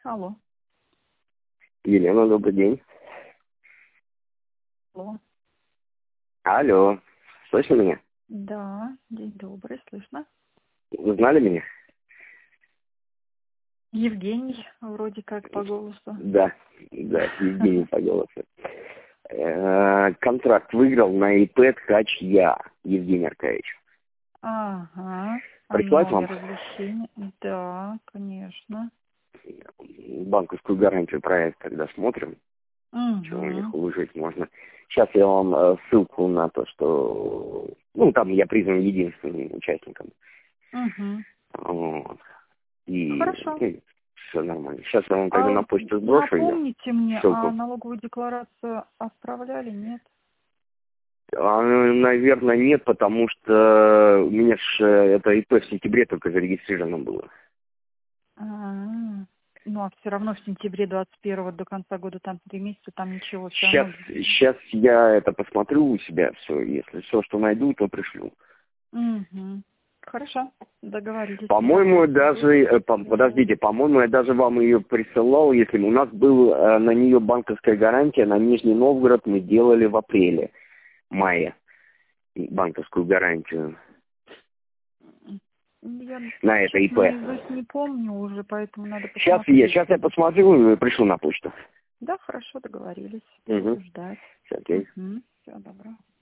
Алло. Елена, добрый день. Алло. Алло, слышно меня? Да, день добрый, слышно. Узнали меня? Евгений, вроде как по голосу. Да, Евгений по голосу. Контракт выиграл на ИП Ткач я, Евгений Аркадьевич. Ага. Прислать вам Размещение. Да, конечно. банковскую гарантию проект, когда смотрим, что у них Угу. уложить можно. Сейчас я вам ссылку на то, что... Ну, там я признан единственным участником. Угу. Вот. И Хорошо. все нормально. Сейчас я вам тогда А на почту сброшу ее, напомните мне, а ссылку. налоговую декларацию отправляли, нет? Наверное, нет, потому что у меня же это ИП в сентябре только зарегистрировано было. А, ну, а все равно в сентябре 21-го до конца года там 3 месяца, там ничего, все равно. Сейчас я это посмотрю у себя все. Если все, что найду, то пришлю. Угу. Хорошо, договорились. По-моему, даже, подождите, по-моему, я даже вам ее присылал, если у нас была на нее банковская гарантия, на Нижний Новгород мы делали в апреле-мае банковскую гарантию. Я, На это ИП. честно, наизусть не помню уже, поэтому надо Сейчас посмотреть. я посмотрю и пришлю на почту. Да, хорошо, договорились. Угу. Буду ждать. Окей. Угу. Всего доброго.